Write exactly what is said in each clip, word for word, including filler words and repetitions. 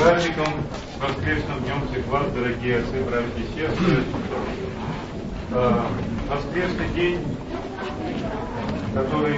праздником, воскресным днем всех вас, дорогие отцы, братья и сестры. Э, воскресный день, который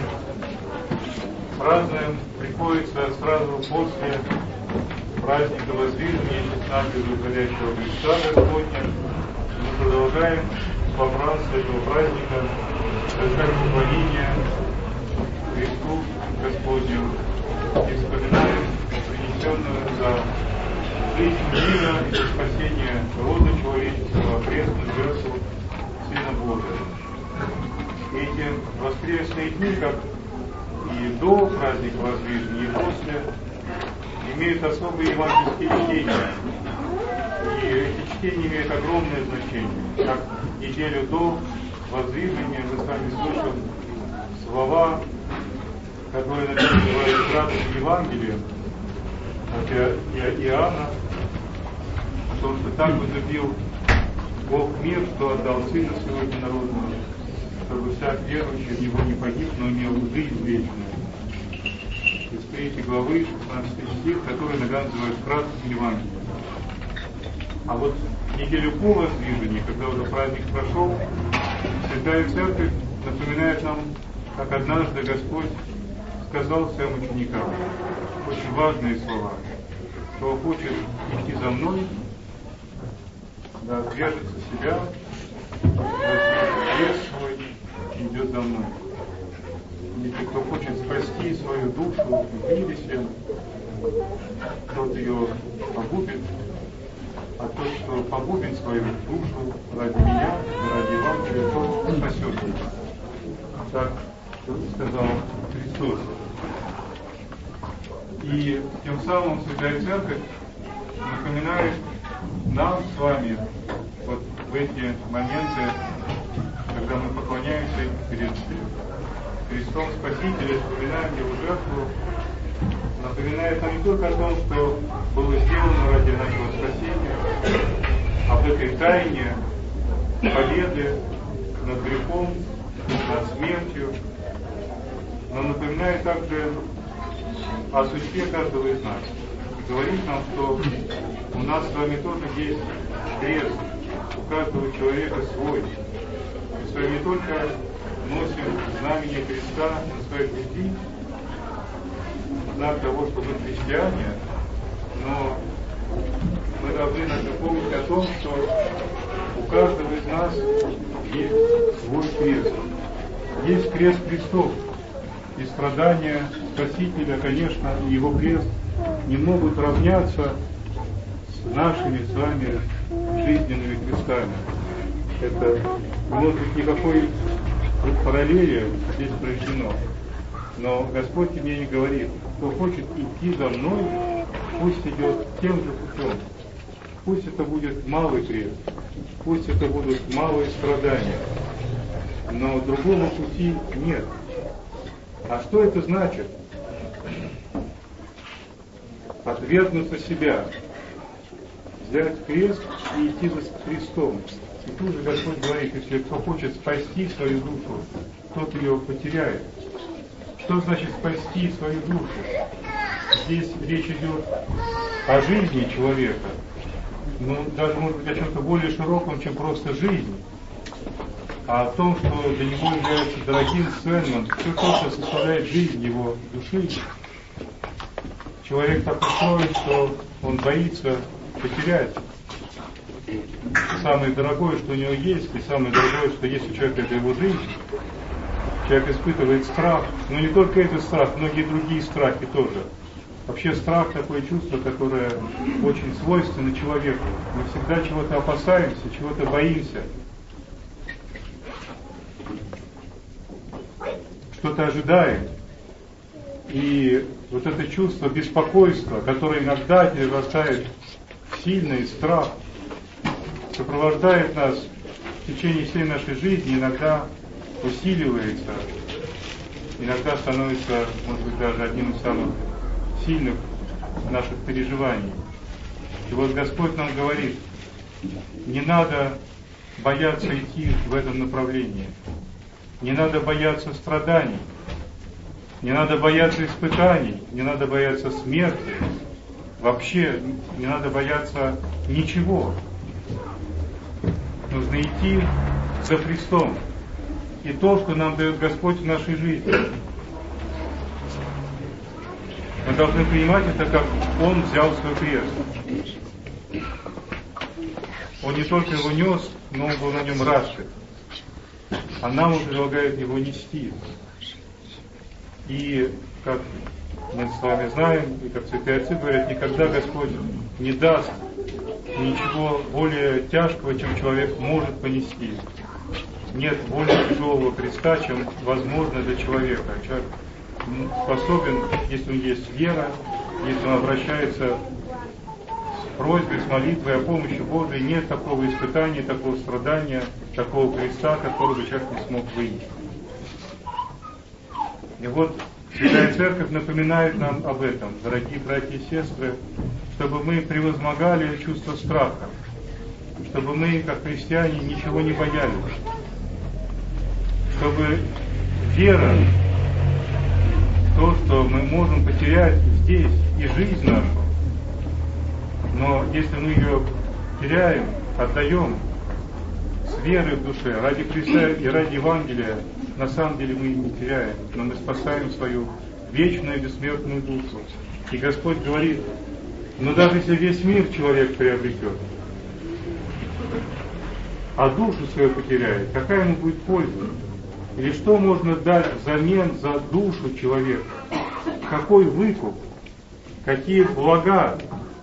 мы празднуем, приходится сразу после праздника Воздвижения шестнадцатого уходящего Христа Господня. Мы продолжаем вопросы этого праздника, как поклонение Христу Господню и вспоминаем принесенную за жизнь мира и за спасение рода человеческого крестную жертву Сына Божия. Эти воскресные дни, как и до праздника Воздвижения, и после, имеют особые евангельские чтения. И эти чтения имеют огромное значение. Как неделю до Воздвижения мы с вами слышим слова, которые называют радость Евангелия от Иоанна, о том, что так возлюбил Бог мир, что отдал Сына Своего Единородного, чтобы всяк верующий в Него не погиб, но имел жизнь вечную. Из третьей главы, шестнадцатый стих, который иногда называют кратким Евангелием. А вот неделю по Воздвижению, когда уже праздник прошел, Святая Церковь напоминает нам, как однажды Господь сказал своим ученикам очень важные слова: кто хочет идти за мной, да, держится себя, крест свой, идет за мной. Если кто хочет спасти свою душу в мире всем, тот ее погубит, а тот, кто погубит свою душу ради меня, ради Евангелия, тот спасет ее. Так сказал Христос. И тем самым Святая Церковь напоминает нам с вами вот в эти моменты, когда мы поклоняемся перед Христом Спасителем, вспоминаем Его жертву, напоминает нам не только о том, что было сделано ради нашего спасения, об этой тайне победы над грехом, над смертью, но напоминает также о судьбе каждого из нас. И говорит нам, что у нас с вами тоже есть крест, у каждого человека свой. И что мы не только носим знамение креста на своей груди, знак того, что мы христиане, но мы должны напомнить о том, что у каждого из нас есть свой крест. Есть крест Христов. И страдания Спасителя, конечно, и Его крест не могут равняться с нашими с вами жизненными крестами. Это не может быть никакой параллели здесь проведено. Но Господь мне не говорит: кто хочет идти за мной, пусть идет тем же путем. Пусть это будет малый крест, пусть это будут малые страдания, но другого пути нет. А что это значит? Отвергнуться себя, взять крест и идти за Христом. И тут же Господь говорит: если кто хочет спасти свою душу, тот ее потеряет. Что значит спасти свою душу? Здесь речь идет о жизни человека, но даже, может быть, о чем-то более широком, чем просто жизнь, а о том, что для него является дорогим, ценным все то, что составляет жизнь его души. Человек так устроен, что он боится потерять самое дорогое, что у него есть, и самое дорогое, что есть у человека, это его жизнь. Человек испытывает страх, но не только этот страх, многие другие страхи тоже. Вообще страх — такое чувство, которое очень свойственно человеку. Мы всегда чего-то опасаемся, чего-то боимся, что-то ожидаем. И вот это чувство беспокойства, которое иногда перерастает в сильный страх, сопровождает нас в течение всей нашей жизни, иногда усиливается, иногда становится, может быть, даже одним из самых сильных наших переживаний. И вот Господь нам говорит: не надо бояться идти в этом направлении, не надо бояться страданий, не надо бояться испытаний, не надо бояться смерти, вообще не надо бояться ничего. Нужно идти за Христом. И то, что нам дает Господь в нашей жизни. Мы должны принимать это, как Он взял свой крест. Он не только его нес, но он был на нем распят. А нам Он предлагает его нести. И, как мы с вами знаем, и как святые отцы говорят, никогда Господь не даст ничего более тяжкого, чем человек может понести. Нет более тяжелого креста, чем возможно для человека. Человек способен, если он есть вера, если он обращается с просьбой, с молитвой о помощи Божией, нет такого испытания, такого страдания, такого креста, которого бы человек не смог вынести. И вот Святая Церковь напоминает нам об этом, дорогие братья и сестры, чтобы мы превозмогали чувство страха, чтобы мы, как христиане, ничего не боялись, чтобы вера в то, что мы можем потерять здесь и жизнь нашу, но если мы ее теряем, отдаем с верой в душе, ради Христа и ради Евангелия, на самом деле мы не теряем, но мы спасаем свою вечную бессмертную душу. И Господь говорит, но даже если весь мир человек приобретет, а душу свою потеряет, какая ему будет польза? Или что можно дать взамен за душу человека? Какой выкуп? Какие блага?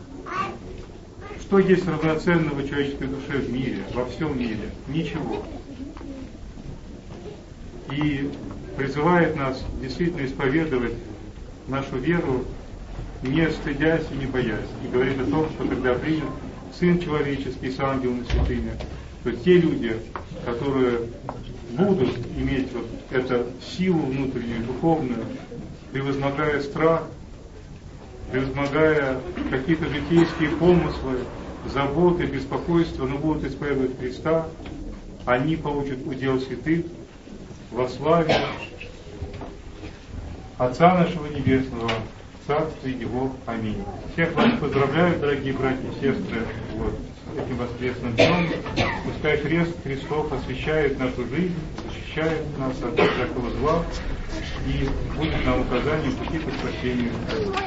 Что есть равноценного человеческой душе в мире, во всем мире? Ничего. И призывает нас действительно исповедовать нашу веру, не стыдясь и не боясь. И говорит о том, что когда принят Сын Человеческий с ангелами святыми, то те люди, которые будут иметь вот эту силу внутреннюю, духовную, превозмогая страх, превозмогая какие-то житейские помыслы, заботы, беспокойства, но будут исповедовать Христа, они получат удел святых во славе Отца нашего Небесного, Царстве Его. Аминь. Всех вас поздравляю, дорогие братья и сестры, вот, этим воскресным днем. Пускай крест Христов освящает нашу жизнь, защищает нас от всякого зла и будет нам указанием пути к спасению.